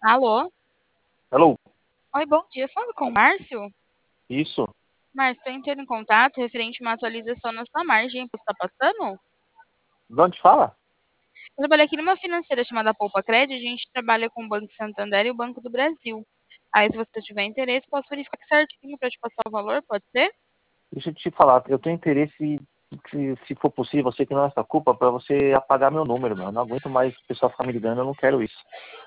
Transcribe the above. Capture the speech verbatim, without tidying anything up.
Alô? Alô? Oi, bom dia. Fala com o Márcio? Isso? Márcio, estou entrando em contato referente a uma atualização na sua margem. Você está passando? De onde fala? Eu trabalho aqui numa financeira chamada Poupa Crédito. A gente trabalha com o Banco Santander e o Banco do Brasil. Aí, se você tiver interesse, posso verificar certinho para te passar o valor, pode ser? Deixa eu te falar, eu tenho interesse, se, se for possível, você que não é essa culpa, para você apagar meu número, meu. Eu não aguento mais o pessoal ficar me ligando, eu não quero isso.